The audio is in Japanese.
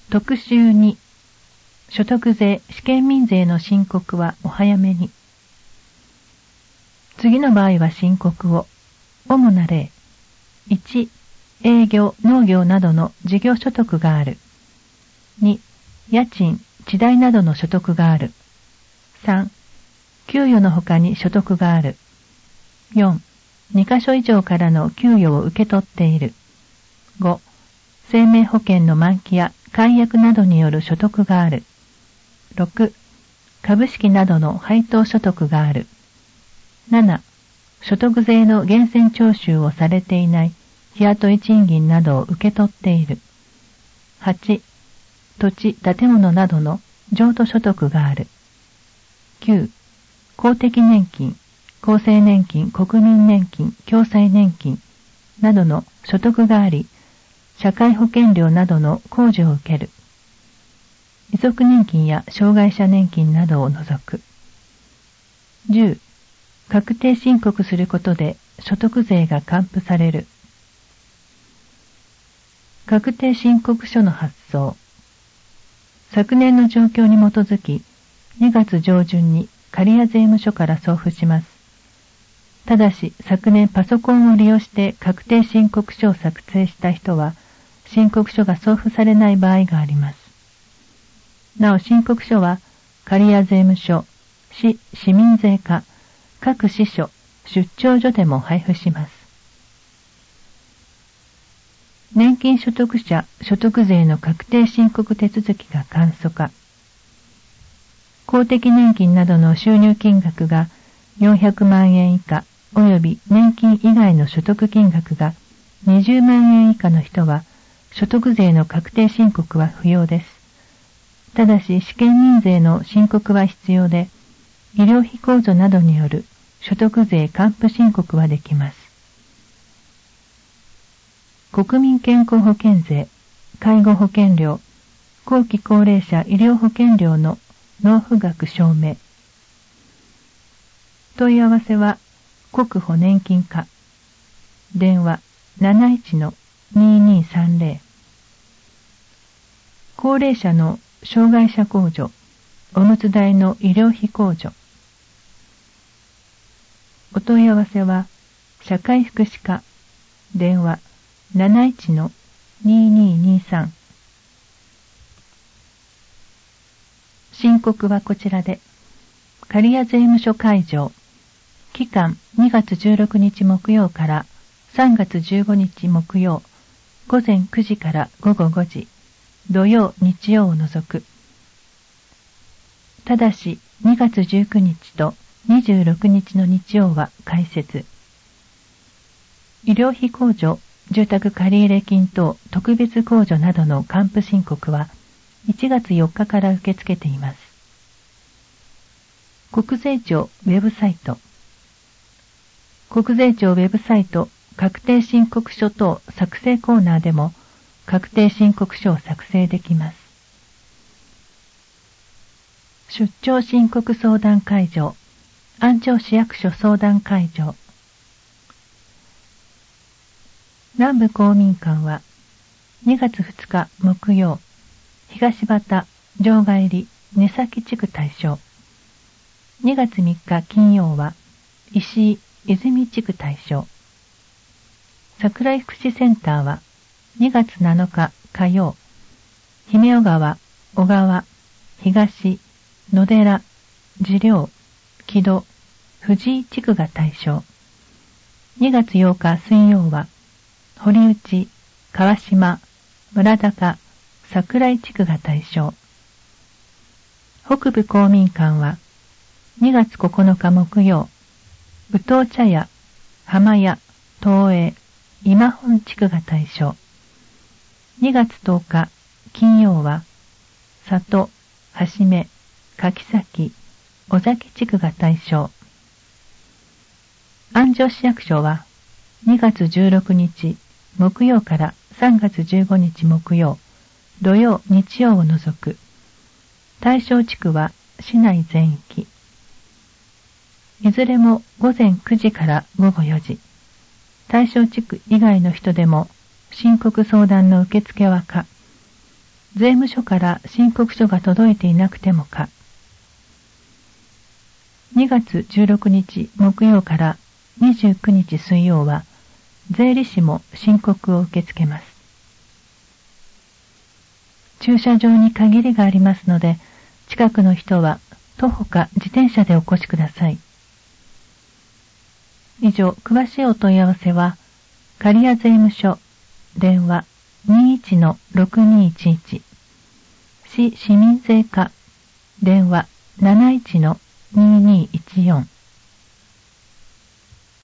特集2、所得税・試験民税の申告はお早めに。次の場合は申告を。主な例。1、営業・農業などの事業所得がある。2、家賃・地代などの所得がある。3、給与の他に所得がある。4、2カ所以上からの給与を受け取っている。5、生命保険の満期や解約などによる所得がある。6、株式などの配当所得がある。7、所得税の源泉徴収をされていない日雇い賃金などを受け取っている。8、土地・建物などの譲渡所得がある。9、公的年金、厚生年金、国民年金、共済年金などの所得があり、社会保険料などの控除を受ける。遺族年金や障害者年金などを除く。10、確定申告することで所得税が還付される。確定申告書の発送。昨年の状況に基づき、2月上旬に刈谷税務署から送付します。ただし、昨年パソコンを利用して確定申告書を作成した人は、申告書が送付されない場合があります。なお、申告書は、刈谷税務署、市市民税課、各支所、出張所でも配布します。年金所得者所得税の確定申告手続きが簡素化。公的年金などの収入金額が400万円以下及び年金以外の所得金額が20万円以下の人は所得税の確定申告は不要です。ただし試験民税の申告は必要で、医療費控除などによる所得税還付申告はできます。国民健康保険税、介護保険料、後期高齢者医療保険料の納付額証明。問い合わせは国保年金課。電話 71-2230。高齢者の障害者控除、おむつ代の医療費控除。お問い合わせは社会福祉課。電話 71-2223。申告はこちらで。刈谷税務署会場。期間2月16日木曜から3月15日木曜、午前9時から午後5時、土曜日曜を除く。ただし2月19日と26日の日曜は開設。医療費控除、住宅借入金等特別控除などの還付申告は1月4日から受け付けています。国税庁ウェブサイト。国税庁ウェブサイト確定申告書等作成コーナーでも確定申告書を作成できます。出張申告相談会場、安城市役所相談会場。南部公民館は2月2日木曜、東畑場外里根崎地区対象。2月3日金曜は石井泉地区対象。桜井福祉センターは2月7日火曜、姫小川、小川、東、野寺、地領、木戸、藤井地区が対象。2月8日水曜は堀内、川島、村高、桜井地区が対象。北部公民館は2月9日木曜、宇東茶屋、浜屋、東映、今本地区が対象。2月10日金曜は里、橋目、柿崎、尾崎地区が対象。安城市役所は2月16日木曜から3月15日木曜、土曜、日曜を除く。対象地区は市内全域。いずれも午前9時から午後4時。対象地区以外の人でも申告相談の受付は可。 税務署から申告書が届いていなくてもか。2月16日木曜から29日水曜は、税理士も申告を受け付けます。駐車場に限りがありますので、近くの人は徒歩か自転車でお越しください。以上、詳しいお問い合わせは、刈谷税務署、電話 21-6211、市市民税課、電話 71-2214